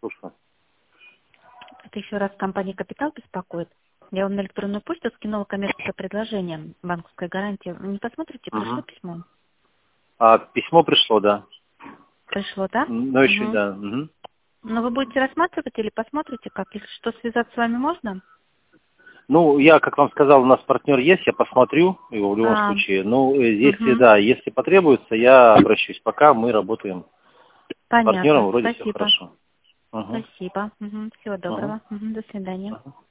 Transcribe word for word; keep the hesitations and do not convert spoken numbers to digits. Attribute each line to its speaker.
Speaker 1: слушаю.
Speaker 2: Это еще раз компания «Капитал» беспокоит. Я вам на электронную почту скинула коммерческое предложение банковской гарантии. Вы не посмотрите, пришло
Speaker 1: Угу.
Speaker 2: письмо?
Speaker 1: А, письмо пришло, да.
Speaker 2: Пришло, да?
Speaker 1: Ну, еще,
Speaker 2: Угу.
Speaker 1: да. Угу.
Speaker 2: Но вы будете рассматривать или посмотрите, как? Если что, связаться с вами можно?
Speaker 1: Ну, я, как вам сказал, у нас партнер есть, я посмотрю его в любом
Speaker 2: А,
Speaker 1: случае. Ну, э, если,
Speaker 2: угу.
Speaker 1: да, если потребуется, я обращусь. Пока мы работаем с партнером,
Speaker 2: Понятно.
Speaker 1: вроде все
Speaker 2: Спасибо.
Speaker 1: хорошо. Угу.
Speaker 2: Спасибо. Угу. Всего
Speaker 1: Угу.
Speaker 2: доброго. Угу. До свидания.
Speaker 1: Угу.